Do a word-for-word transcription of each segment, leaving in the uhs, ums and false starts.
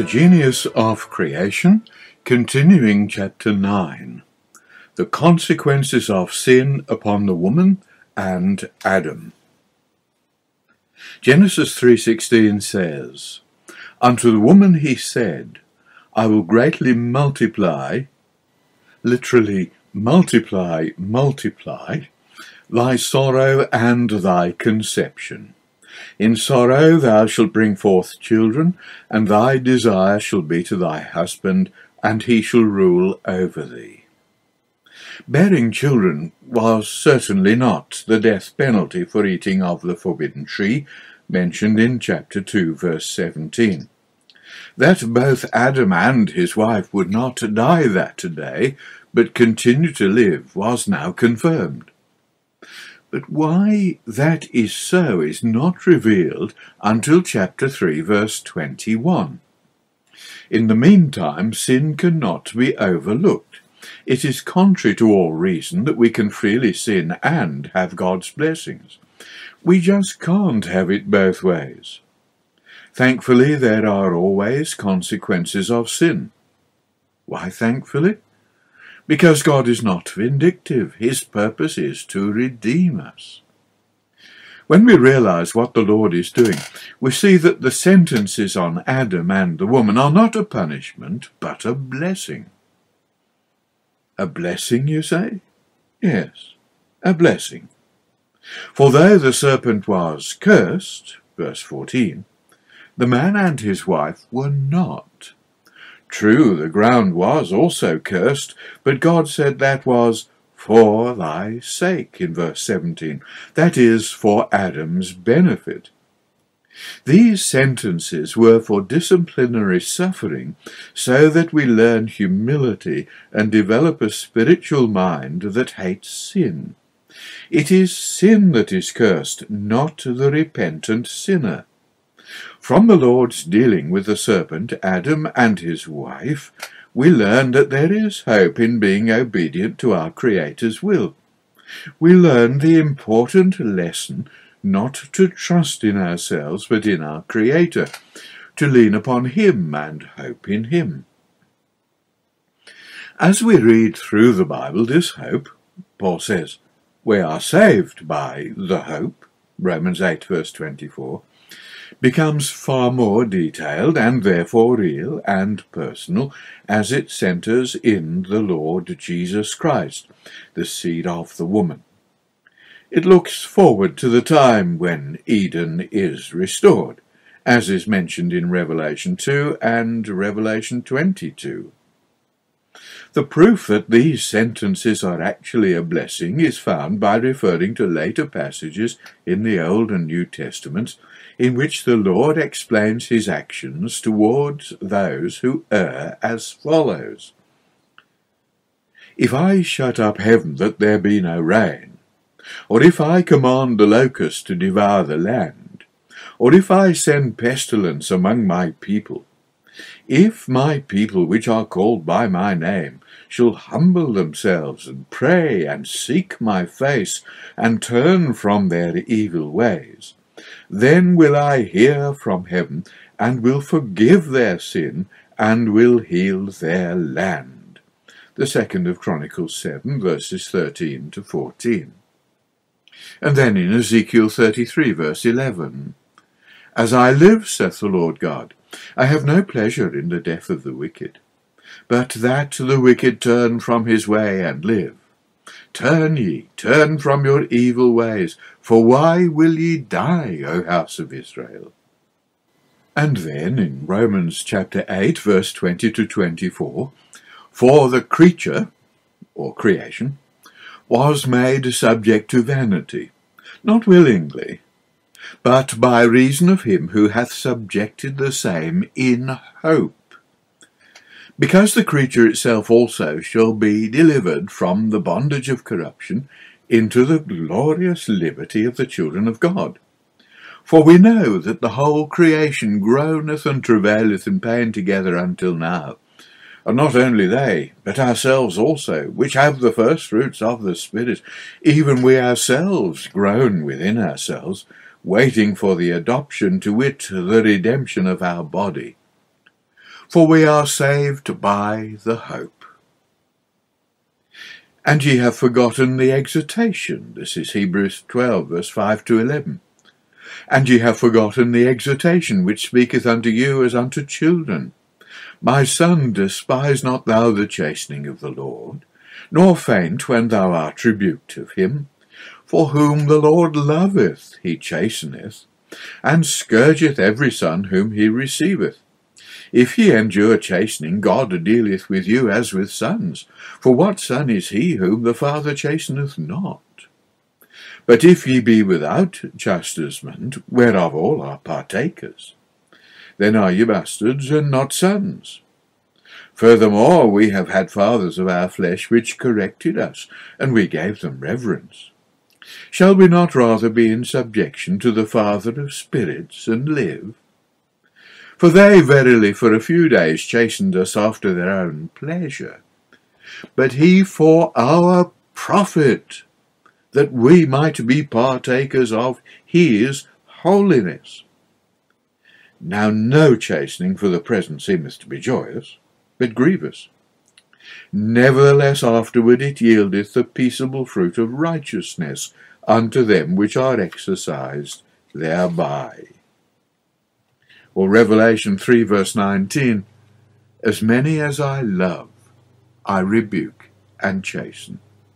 The Genius of Creation, continuing chapter nine. The consequences of sin upon the woman and Adam. Genesis three sixteen says, "Unto the woman he said, I will greatly multiply," literally multiply, multiply, "thy sorrow and thy conception. In sorrow thou shalt bring forth children, and thy desire shall be to thy husband, and he shall rule over thee." Bearing children was certainly not the death penalty for eating of the forbidden tree, mentioned in chapter two, verse seventeen. That both Adam and his wife would not die that day, but continue to live, was now confirmed. But why that is so is not revealed until chapter three, verse twenty-one. In the meantime, sin cannot be overlooked. It is contrary to all reason that we can freely sin and have God's blessings. We just can't have it both ways. Thankfully, there are always consequences of sin. Why thankfully? Because God is not vindictive. His purpose is to redeem us. When we realize what the Lord is doing, we see that the sentences on Adam and the woman are not a punishment, but a blessing. A blessing, you say? Yes, a blessing. For though the serpent was cursed, verse fourteen, the man and his wife were not. True, the ground was also cursed, but God said that was for thy sake, in verse seventeen, that is, for Adam's benefit. These sentences were for disciplinary suffering, so that we learn humility and develop a spiritual mind that hates sin. It is sin that is cursed, not the repentant sinner. From the Lord's dealing with the serpent, Adam and his wife, we learn that there is hope in being obedient to our Creator's will. We learn the important lesson not to trust in ourselves but in our Creator, to lean upon Him and hope in Him. As we read through the Bible, this hope, Paul says, we are saved by the hope, Romans eight, verse twenty-four, becomes far more detailed and therefore real and personal as it centers in the Lord Jesus Christ, the seed of the woman. It looks forward to the time when Eden is restored, as is mentioned in Revelation two and Revelation twenty-two. The proof that these sentences are actually a blessing is found by referring to later passages in the Old and New Testaments, in which the Lord explains his actions towards those who err as follows. If I shut up heaven that there be no rain, or if I command the locust to devour the land, or if I send pestilence among my people, if my people which are called by my name shall humble themselves and pray and seek my face and turn from their evil ways, then will I hear from heaven, and will forgive their sin, and will heal their land. The second of Chronicles seven, verses thirteen to fourteen. And then in Ezekiel thirty-three, verse eleven, "As I live, saith the Lord God, I have no pleasure in the death of the wicked, but that the wicked turn from his way and live. Turn ye, turn from your evil ways, for why will ye die, O house of Israel?" And then in Romans chapter eight, verse twenty to twenty-four, "For the creature," or creation, "was made subject to vanity, not willingly, but by reason of him who hath subjected the same in hope, because the creature itself also shall be delivered from the bondage of corruption into the glorious liberty of the children of God. For we know that the whole creation groaneth and travaileth in pain together until now. And not only they, but ourselves also, which have the first fruits of the Spirit, even we ourselves groan within ourselves, waiting for the adoption, to wit, the redemption of our body. for we are saved by the hope. And ye have forgotten the exhortation. This is Hebrews twelve, verse five to eleven. And ye have forgotten the exhortation which speaketh unto you as unto children. My son, despise not thou the chastening of the Lord, nor faint when thou art rebuked of him. For whom the Lord loveth he chasteneth, and scourgeth every son whom he receiveth. If ye endure chastening, God dealeth with you as with sons. For what son is he whom the Father chasteneth not? But if ye be without chastisement, whereof all are partakers, then are ye bastards and not sons. Furthermore, we have had fathers of our flesh which corrected us, and we gave them reverence. Shall we not rather be in subjection to the Father of spirits, and live? For they verily for a few days chastened us after their own pleasure, but he for our profit, that we might be partakers of his holiness. Now no chastening for the present seemeth to be joyous, but grievous. Nevertheless afterward it yieldeth the peaceable fruit of righteousness unto them which are exercised thereby. Or Revelation three, verse nineteen, As many as I love, I rebuke and chasten.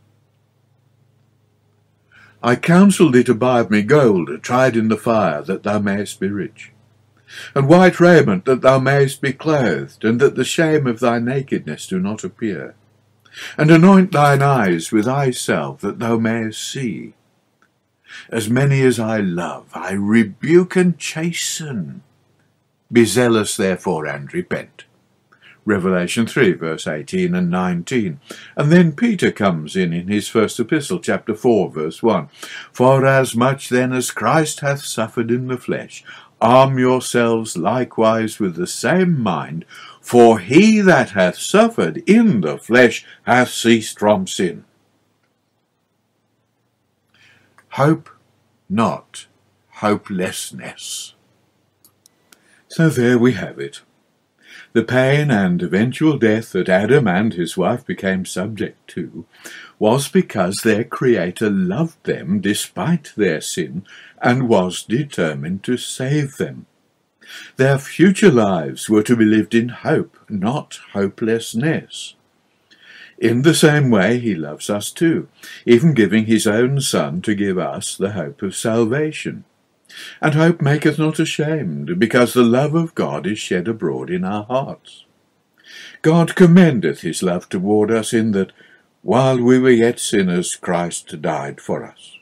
I counsel thee to buy of me gold, tried in the fire, that thou mayest be rich, and white raiment, that thou mayest be clothed, and that the shame of thy nakedness do not appear. And anoint thine eyes with eye salve, that thou mayest see. As many as I love, I rebuke and chasten. Be zealous therefore and repent. Revelation three, verse eighteen and nineteen. And then Peter comes in in his first epistle, chapter four, verse one. For as much then as Christ hath suffered in the flesh, arm yourselves likewise with the same mind, for he that hath suffered in the flesh hath ceased from sin. Hope not hopelessness. So there we have it. The pain and eventual death that Adam and his wife became subject to was because their Creator loved them despite their sin and was determined to save them. Their future lives were to be lived in hope, not hopelessness. In the same way he loves us too, even giving his own Son to give us the hope of salvation. And hope maketh not ashamed, because the love of God is shed abroad in our hearts. God commendeth his love toward us in that, while we were yet sinners, Christ died for us.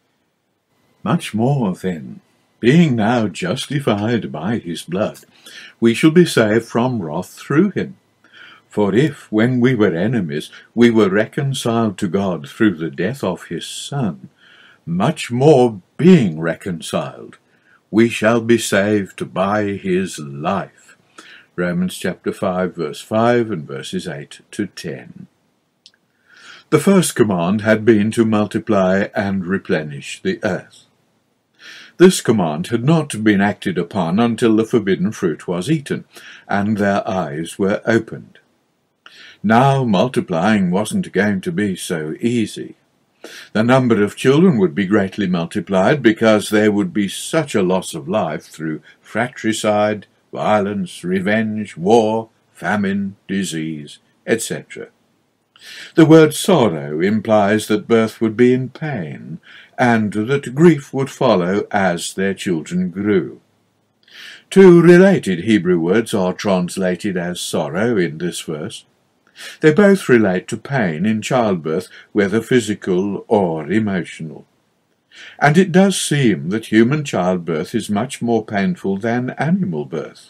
Much more, then, being now justified by his blood, we shall be saved from wrath through him. For if, when we were enemies, we were reconciled to God through the death of his Son, much more being reconciled, we shall be saved by his life. Romans chapter five, verse five and verses eight to ten. The first command had been to multiply and replenish the earth. This command had not been acted upon until the forbidden fruit was eaten, and their eyes were opened. Now multiplying wasn't going to be so easy. The number of children would be greatly multiplied because there would be such a loss of life through fratricide, violence, revenge, war, famine, disease, et cetera. The word sorrow implies that birth would be in pain, and that grief would follow as their children grew. Two related Hebrew words are translated as sorrow in this verse. They both relate to pain in childbirth, whether physical or emotional. And it does seem that human childbirth is much more painful than animal birth.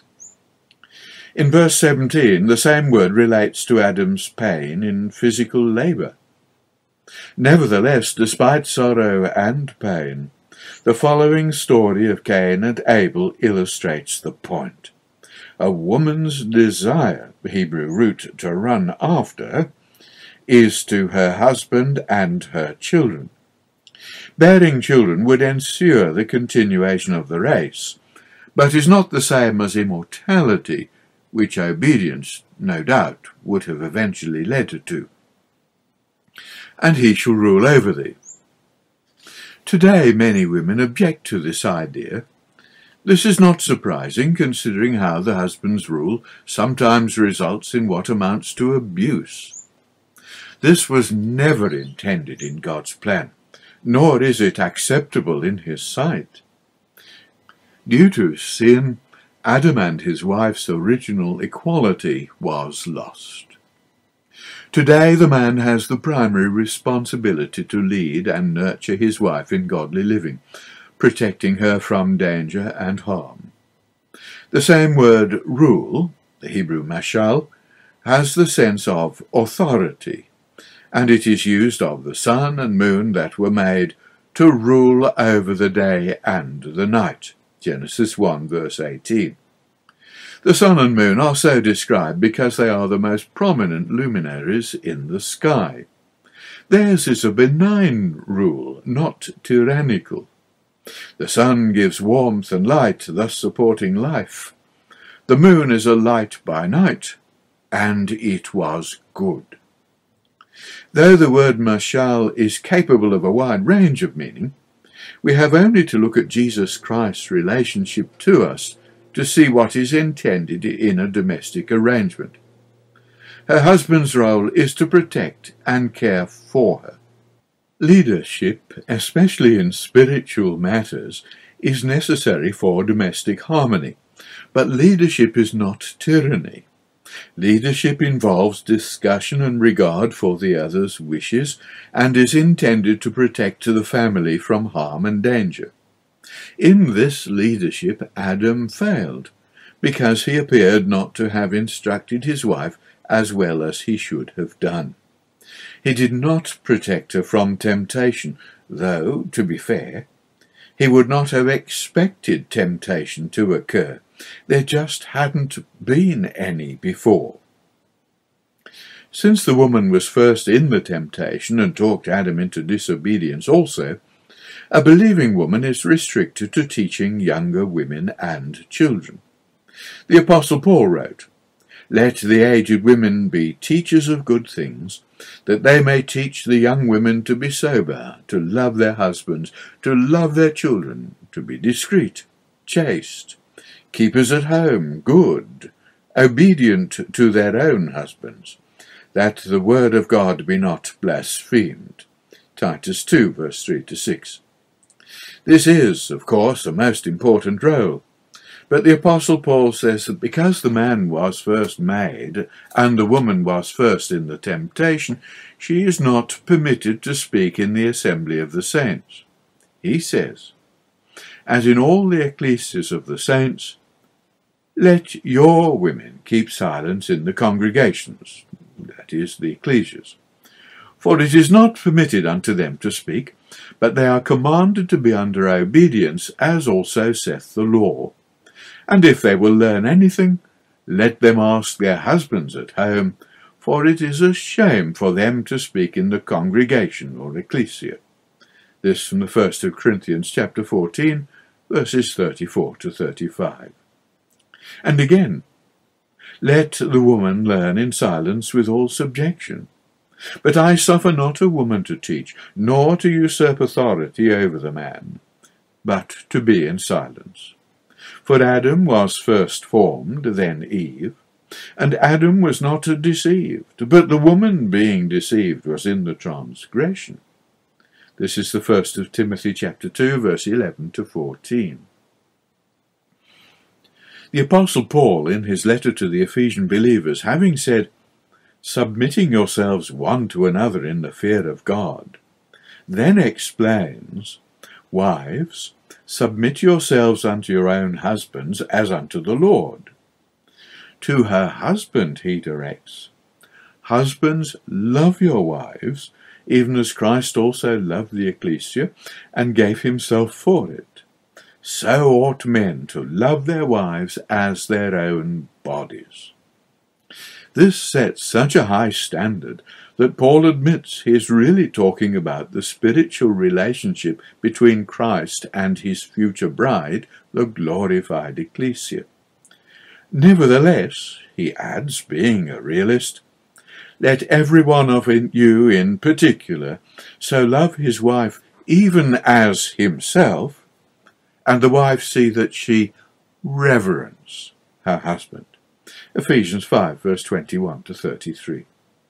In verse seventeen, the same word relates to Adam's pain in physical labour. Nevertheless, despite sorrow and pain, the following story of Cain and Abel illustrates the point. A woman's desire, Hebrew root to run after, is to her husband and her children. Bearing children would ensure the continuation of the race, but is not the same as immortality, which obedience, no doubt, would have eventually led to. And he shall rule over thee. Today many women object to this idea. This is not surprising, considering how the husband's rule sometimes results in what amounts to abuse. This was never intended in God's plan, nor is it acceptable in his sight. Due to sin, Adam and his wife's original equality was lost. Today the man has the primary responsibility to lead and nurture his wife in godly living, protecting her from danger and harm. The same word rule, the Hebrew mashal, has the sense of authority, and it is used of the sun and moon that were made to rule over the day and the night. Genesis one verse eighteen. The sun and moon are so described because they are the most prominent luminaries in the sky. Theirs is a benign rule, not tyrannical. The sun gives warmth and light, thus supporting life. The moon is a light by night, and it was good. Though the word mashal is capable of a wide range of meaning, we have only to look at Jesus Christ's relationship to us to see what is intended in a domestic arrangement. Her husband's role is to protect and care for her. Leadership, especially in spiritual matters, is necessary for domestic harmony, but leadership is not tyranny. Leadership involves discussion and regard for the other's wishes and is intended to protect the family from harm and danger. In this leadership Adam failed, because he appeared not to have instructed his wife as well as he should have done. He did not protect her from temptation, though, to be fair, he would not have expected temptation to occur. There just hadn't been any before. Since the woman was first in the temptation and talked Adam into disobedience also, a believing woman is restricted to teaching younger women and children. The Apostle Paul wrote, "Let the aged women be teachers of good things, that they may teach the young women to be sober, to love their husbands, to love their children, to be discreet, chaste, keepers at home, good, obedient to their own husbands, that the word of God be not blasphemed." Titus two, verse three to six. This is, of course, a most important role, but the Apostle Paul says that because the man was first made and the woman was first in the temptation, she is not permitted to speak in the assembly of the saints. He says, "As in all the ecclesias of the saints, let your women keep silence in the congregations," that is, the ecclesias. "For it is not permitted unto them to speak, but they are commanded to be under obedience, as also saith the law. And if they will learn anything, let them ask their husbands at home, for it is a shame for them to speak in the congregation or ecclesia." This from the first of Corinthians chapter fourteen, verses thirty-four to thirty-five. And again, "Let the woman learn in silence with all subjection. But I suffer not a woman to teach, nor to usurp authority over the man, but to be in silence. For Adam was first formed, then Eve, and Adam was not deceived, but the woman being deceived was in the transgression." This is the first of Timothy chapter two, verse eleven to fourteen. The Apostle Paul, in his letter to the Ephesian believers, having said, "Submitting yourselves one to another in the fear of God," then explains, "Wives, submit yourselves unto your own husbands as unto the Lord." To her husband he directs, "Husbands, love your wives, even as Christ also loved the ecclesia, and gave himself for it. So ought men to love their wives as their own bodies." This sets such a high standard that Paul admits he is really talking about the spiritual relationship between Christ and his future bride, the glorified ecclesia. Nevertheless, he adds, being a realist, let every one of you in particular so love his wife even as himself, and the wife see that she reverence her husband. Ephesians five, verse twenty-one to thirty-three.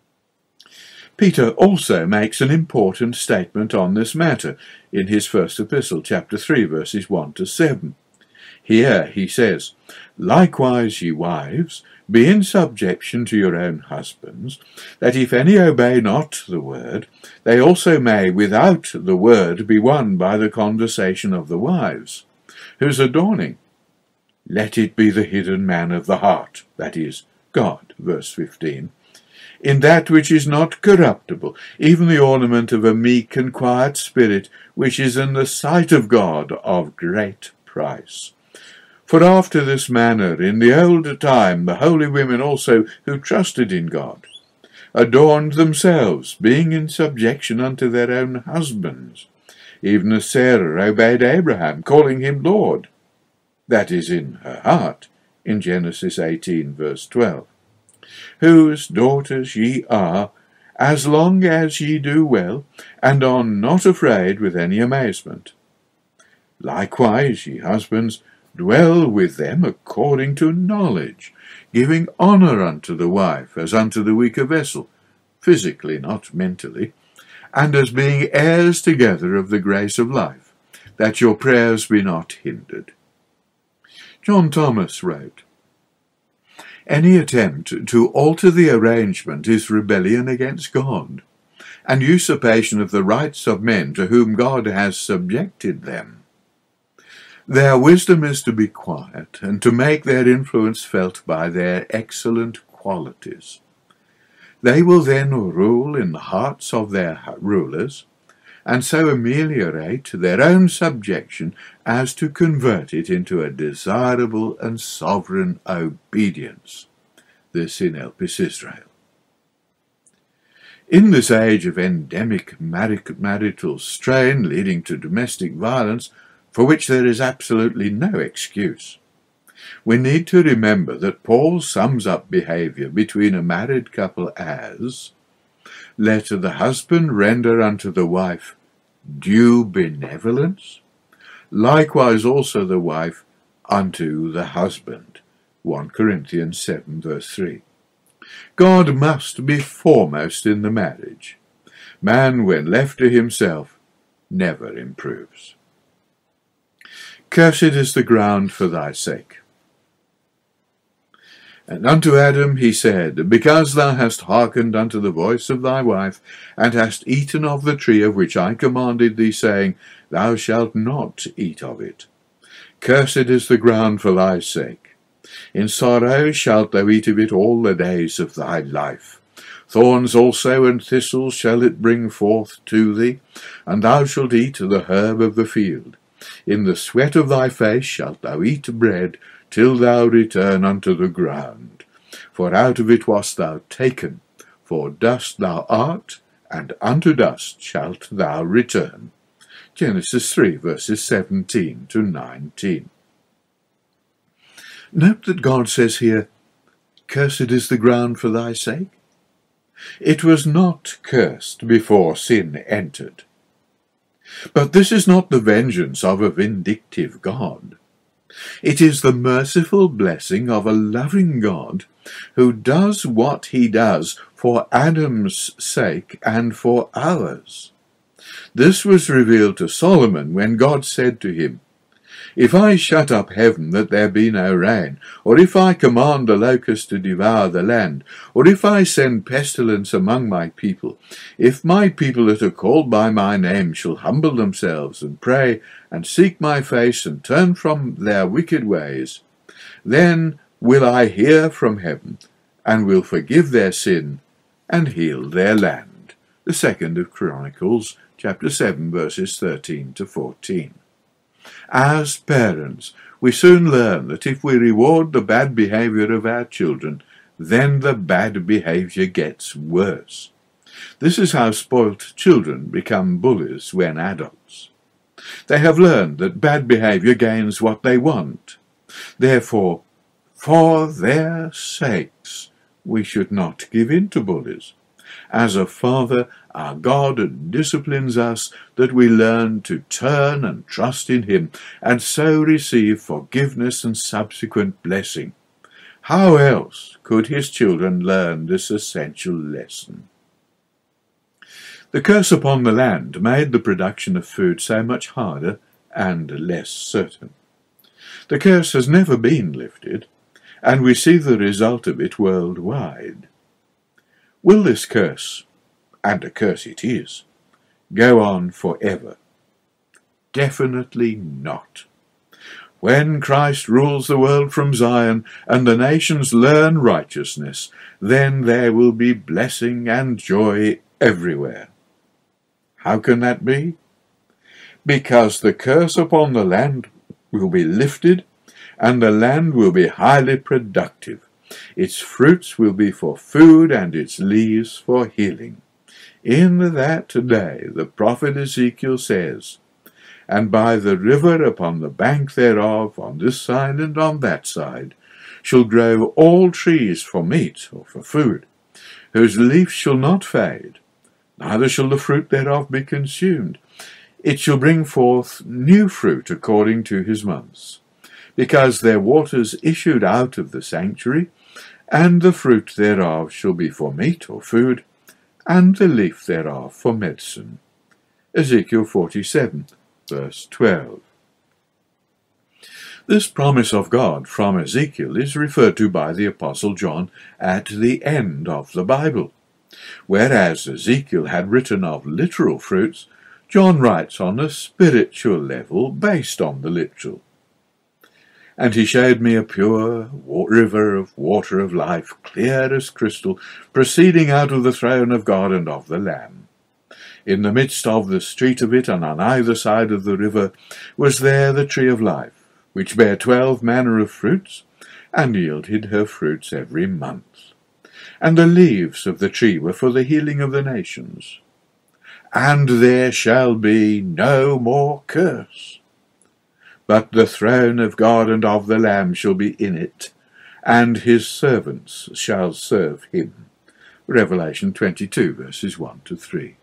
Peter also makes an important statement on this matter in his first epistle, chapter three, verses one to seven. Here he says, Likewise, ye wives, be in subjection to your own husbands, that if any obey not the word, they also may without the word be won by the conversation of the wives, whose adorning, let it be the hidden man of the heart, that is, God, verse fifteen, in that which is not corruptible, even the ornament of a meek and quiet spirit, which is in the sight of God of great price. For after this manner in the old time the holy women also who trusted in God adorned themselves, being in subjection unto their own husbands, even as Sarah obeyed Abraham, calling him Lord, that is, in her heart, in Genesis eighteen, verse twelve. Whose daughters ye are, as long as ye do well, and are not afraid with any amazement. Likewise, ye husbands, dwell with them according to knowledge, giving honour unto the wife as unto the weaker vessel, physically, not mentally, and as being heirs together of the grace of life, that your prayers be not hindered. John Thomas wrote, Any attempt to alter the arrangement is rebellion against God, and usurpation of the rights of men to whom God has subjected them. Their wisdom is to be quiet, and to make their influence felt by their excellent qualities. They will then rule in the hearts of their rulers, and so ameliorate their own subjection as to convert it into a desirable and sovereign obedience. This in Elpis Israel. In this age of endemic marital strain leading to domestic violence, for which there is absolutely no excuse, we need to remember that Paul sums up behaviour between a married couple as, Let the husband render unto the wife due benevolence, likewise also the wife unto the husband. First Corinthians seven, verse three. God must be foremost in the marriage. Man, when left to himself, never improves. Cursed is the ground for thy sake. And unto Adam he said, Because thou hast hearkened unto the voice of thy wife, and hast eaten of the tree of which I commanded thee, saying, Thou shalt not eat of it. Cursed is the ground for thy sake. In sorrow shalt thou eat of it all the days of thy life. Thorns also and thistles shall it bring forth to thee, and thou shalt eat the herb of the field. In the sweat of thy face shalt thou eat bread, till thou return unto the ground. For out of it wast thou taken, for dust thou art, and unto dust shalt thou return. Genesis three, verses seventeen to nineteen. Note that God says here, Cursed is the ground for thy sake. It was not cursed before sin entered. But this is not the vengeance of a vindictive God. It is the merciful blessing of a loving God who does what he does for Adam's sake and for ours. This was revealed to Solomon when God said to him, If I shut up heaven that there be no rain, or if I command the locust to devour the land, or if I send pestilence among my people, if my people that are called by my name shall humble themselves and pray and seek my face and turn from their wicked ways, then will I hear from heaven and will forgive their sin and heal their land. The second of Chronicles, chapter seven, verses thirteen to fourteen. As parents, we soon learn that if we reward the bad behaviour of our children, then the bad behaviour gets worse. This is how spoilt children become bullies when adults. They have learned that bad behaviour gains what they want. Therefore, For their sakes we should not give in to bullies. As a father, our God disciplines us that we learn to turn and trust in him, and so receive forgiveness and subsequent blessing. How else could his children learn this essential lesson? The curse upon the land made the production of food so much harder and less certain. The curse has never been lifted, and we see the result of it worldwide. Will this curse, and a curse it is, go on forever? Definitely not. When Christ rules the world from Zion and the nations learn righteousness, then there will be blessing and joy everywhere. How can that be? Because the curse upon the land will be lifted, and the land will be highly productive. Its fruits will be for food, and its leaves for healing. In that day, the prophet Ezekiel says, "And by the river upon the bank thereof, on this side and on that side, shall grow all trees for meat or for food, whose leaf shall not fade, neither shall the fruit thereof be consumed. It shall bring forth new fruit according to his months, because their waters issued out of the sanctuary, and the fruit thereof shall be for meat or food, and the leaf thereof for medicine." Ezekiel forty-seven, verse twelve. This promise of God from Ezekiel is referred to by the Apostle John at the end of the Bible. Whereas Ezekiel had written of literal fruits, John writes on a spiritual level based on the literal. "And he showed me a pure river of water of life, clear as crystal, proceeding out of the throne of God and of the Lamb. In the midst of the street of it, and on either side of the river, was there the tree of life, which bare twelve manner of fruits, and yielded her fruits every month. And the leaves of the tree were for the healing of the nations. And there shall be no more curse. But the throne of God and of the Lamb shall be in it, and his servants shall serve him." Revelation twenty-two, verses one to three.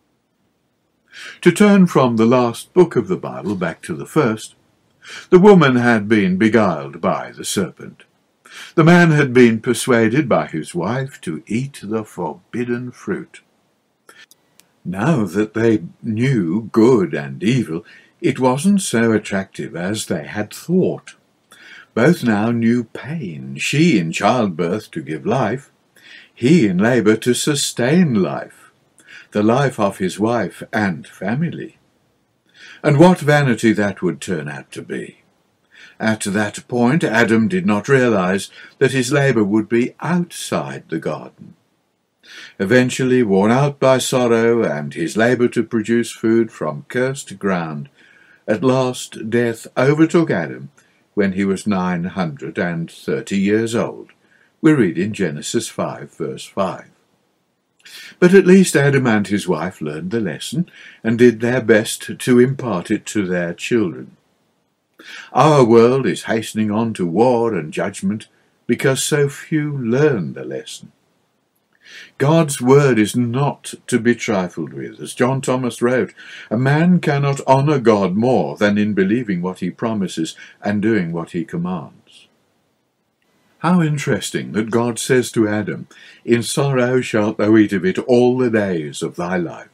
To turn from the last book of the Bible back to the first, the woman had been beguiled by the serpent. The man had been persuaded by his wife to eat the forbidden fruit. Now that they knew good and evil, it wasn't so attractive as they had thought. Both now knew pain, she in childbirth to give life, he in labour to sustain life, the life of his wife and family. And what vanity that would turn out to be. At that point, Adam did not realize that his labour would be outside the garden. Eventually, worn out by sorrow and his labour to produce food from cursed ground, at last death overtook Adam when he was nine hundred and thirty years old. We read in Genesis five, verse five. But at least Adam and his wife learned the lesson and did their best to impart it to their children. Our world is hastening on to war and judgment because so few learn the lesson. God's word is not to be trifled with. As John Thomas wrote, "A man cannot honour God more than in believing what he promises and doing what he commands." How interesting that God says to Adam, "In sorrow shalt thou eat of it all the days of thy life."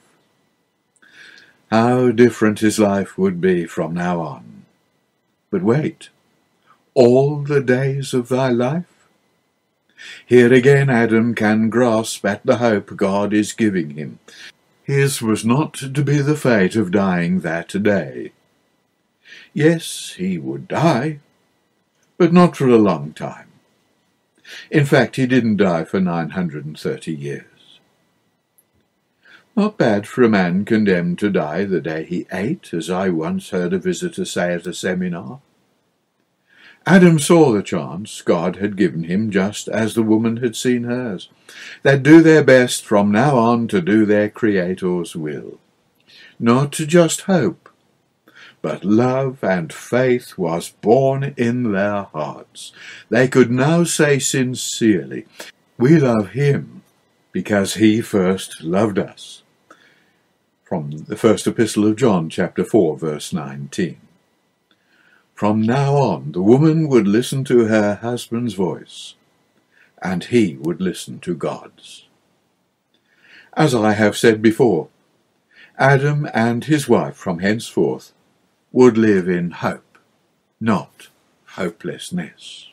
How different his life would be from now on. But wait, all the days of thy life? Here again Adam can grasp at the hope God is giving him. His was not to be the fate of dying that day. Yes, he would die, but not for a long time. In fact, he didn't die for nine hundred and thirty years. Not bad for a man condemned to die the day he ate, as I once heard a visitor say at a seminar. Adam saw the chance God had given him just as the woman had seen hers. They'd do their best from now on to do their Creator's will. Not to just hope, but love and faith was born in their hearts. They could now say sincerely, "We love him because he first loved us." From the first epistle of John, chapter four, verse nineteen. From now on, the woman would listen to her husband's voice, and he would listen to God's. As I have said before, Adam and his wife from henceforth would live in hope, not hopelessness.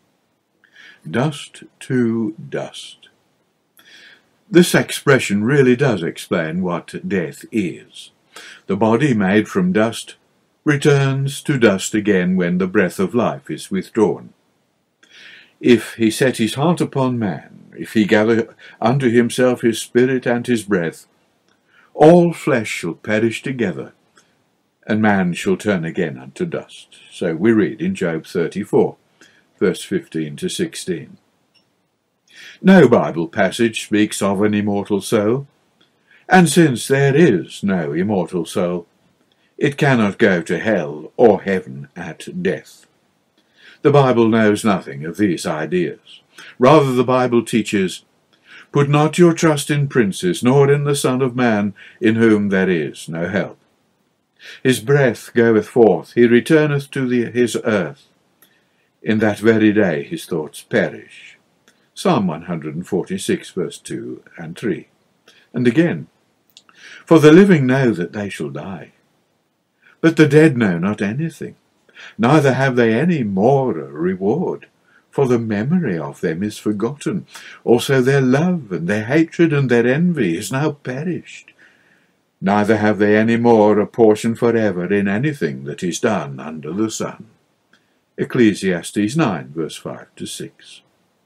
Dust to dust. This expression really does explain what death is. The body made from dust returns to dust again when the breath of life is withdrawn. If he set his heart upon man, if he gather unto himself his spirit and his breath, all flesh shall perish together, and man shall turn again unto dust. So we read in Job thirty-four, verse fifteen to sixteen. No Bible passage speaks of an immortal soul, and since there is no immortal soul, it cannot go to hell or heaven at death. The Bible knows nothing of these ideas. Rather, the Bible teaches, "Put not your trust in princes, nor in the Son of Man, in whom there is no help. His breath goeth forth, he returneth to the, his earth. In that very day his thoughts perish." Psalm one forty-six, verse two and three. And again, "For the living know that they shall die, but the dead know not anything, neither have they any more a reward, for the memory of them is forgotten. Also their love and their hatred and their envy is now perished. Neither have they any more a portion forever in anything that is done under the sun." Ecclesiastes nine, verse five to six.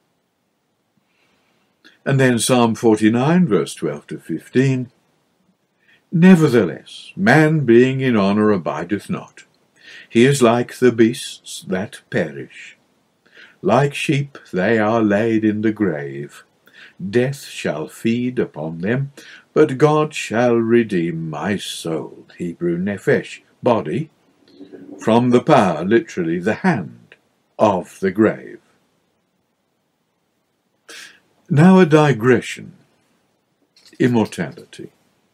And then Psalm forty-nine, verse twelve to fifteen. "Nevertheless, man being in honour abideth not. He is like the beasts that perish. Like sheep they are laid in the grave. Death shall feed upon them, but God shall redeem my soul." Hebrew nephesh, body, from the power, literally the hand, of the grave. Now a digression. Immortality.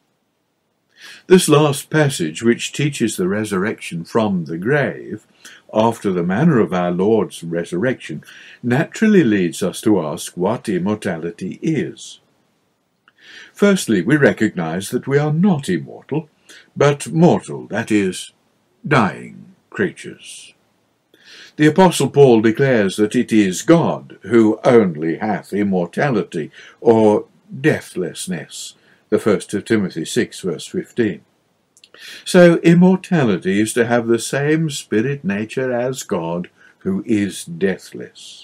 This last passage, which teaches the resurrection from the grave, after the manner of our Lord's resurrection, naturally leads us to ask what immortality is. Firstly, we recognize that we are not immortal, but mortal, that is, dying creatures. The Apostle Paul declares that it is God who only hath immortality, or deathlessness, the first of Timothy six, verse fifteen. So immortality is to have the same spirit nature as God, who is deathless.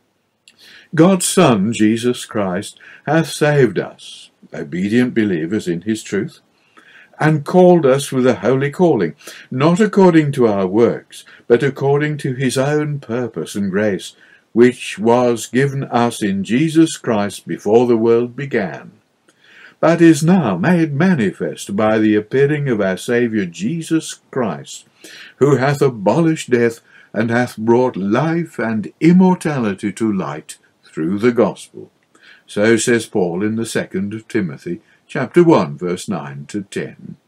God's Son, Jesus Christ, hath saved us, obedient believers in his truth, and called us with a holy calling, not according to our works, but according to his own purpose and grace, which was given us in Jesus Christ before the world began, but is now made manifest by the appearing of our Saviour Jesus Christ, who hath abolished death, and hath brought life and immortality to light through the gospel. So says Paul in the second of Timothy, chapter one, verse nine to ten.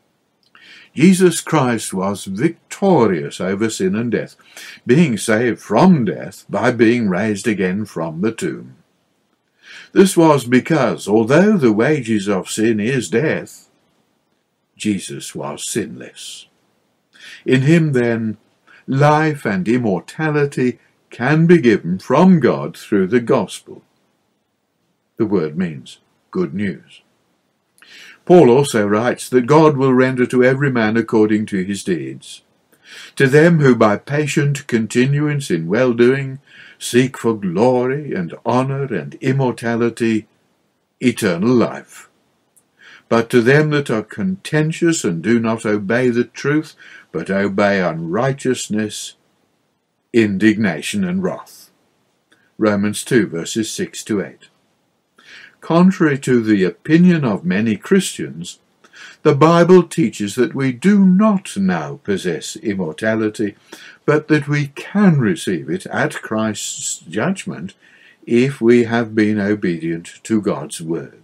Jesus Christ was victorious over sin and death, being saved from death by being raised again from the tomb. This was because, although the wages of sin is death, Jesus was sinless. In him, then, life and immortality can be given from God through the gospel. The word means good news. Paul also writes that God will render to every man according to his deeds. To them who by patient continuance in well-doing seek for glory and honour and immortality, eternal life. But to them that are contentious and do not obey the truth, but obey unrighteousness, indignation and wrath. Romans two, verses six to eight. Contrary to the opinion of many Christians, The Bible teaches that we do not now possess immortality, but that we can receive it at Christ's judgment if we have been obedient to God's word.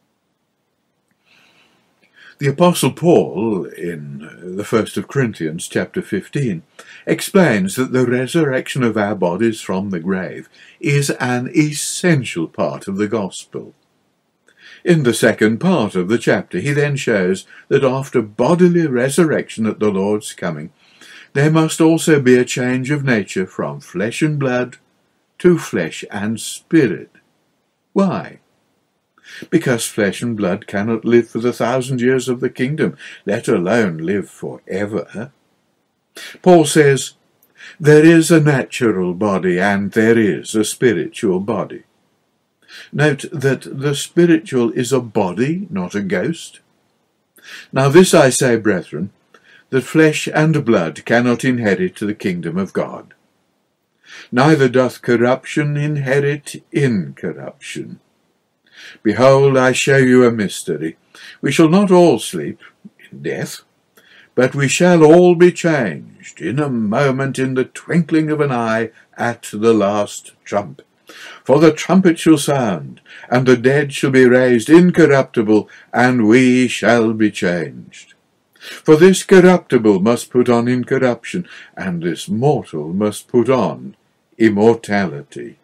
The Apostle Paul, in the first of Corinthians chapter fifteen, explains that the resurrection of our bodies from the grave is an essential part of the gospel. In the second part of the chapter, he then shows that after bodily resurrection at the Lord's coming, there must also be a change of nature from flesh and blood to flesh and spirit. Why? Because flesh and blood cannot live for the thousand years of the kingdom, let alone live forever. Paul says, there is a natural body and there is a spiritual body. Note that the spiritual is a body, not a ghost. Now this I say, brethren, that flesh and blood cannot inherit the kingdom of God. Neither doth corruption inherit incorruption. Behold, I show you a mystery. We shall not all sleep in death, but we shall all be changed in a moment, in the twinkling of an eye, at the last trump. For the trumpet shall sound, and the dead shall be raised incorruptible, and we shall be changed. For this corruptible must put on incorruption, and this mortal must put on immortality.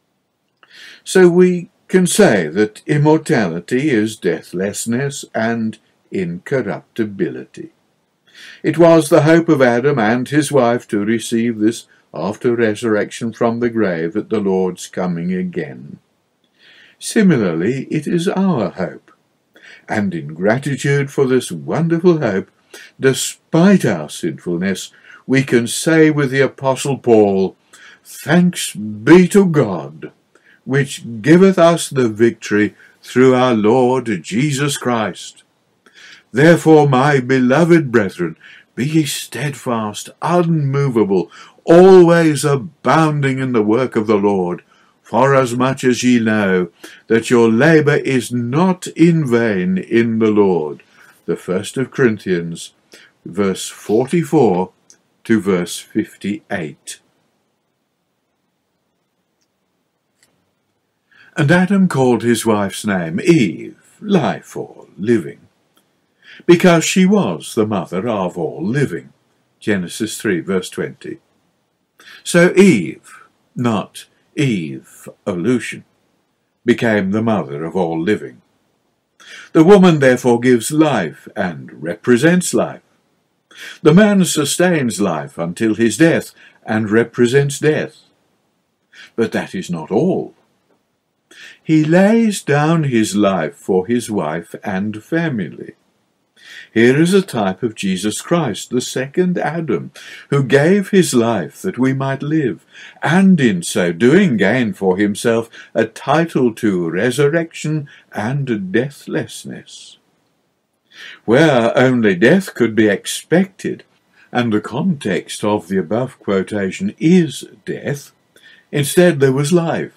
So we can say that immortality is deathlessness and incorruptibility. It was the hope of Adam and his wife to receive this after resurrection from the grave at the Lord's coming again. Similarly, it is our hope, and in gratitude for this wonderful hope, despite our sinfulness, we can say with the Apostle Paul, "Thanks be to God, which giveth us the victory through our Lord Jesus Christ. Therefore, my beloved brethren, be ye steadfast, unmovable, always abounding in the work of the Lord, forasmuch as ye know that your labour is not in vain in the Lord." The first of Corinthians, verse forty-four to verse fifty-eight. And Adam called his wife's name Eve, life or living, because she was the mother of all living. Genesis three, verse twenty. So Eve, not Eve-olution, became the mother of all living. The woman therefore gives life and represents life. The man sustains life until his death and represents death. But that is not all. He lays down his life for his wife and family. Here is a type of Jesus Christ, the second Adam, who gave his life that we might live, and in so doing gain for himself a title to resurrection and deathlessness. Where only death could be expected, and the context of the above quotation is death, instead there was life.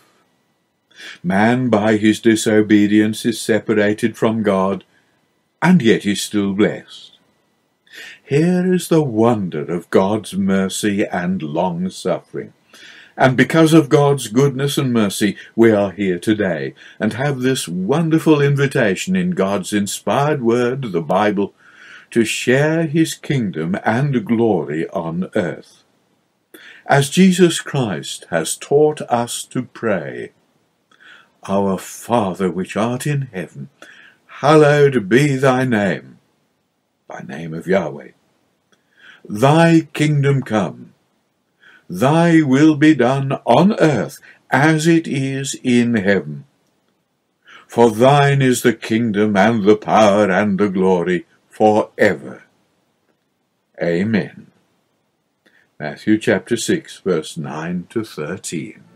Man by his disobedience is separated from God, and yet is still blessed. Here is the wonder of God's mercy and long-suffering. And because of God's goodness and mercy, we are here today, and have this wonderful invitation in God's inspired word, the Bible, to share his kingdom and glory on earth. As Jesus Christ has taught us to pray, "Our Father which art in heaven, hallowed be thy name," by name of Yahweh. "Thy kingdom come, thy will be done on earth as it is in heaven. For thine is the kingdom and the power and the glory for ever. Amen." Matthew chapter six, verse nine to thirteen.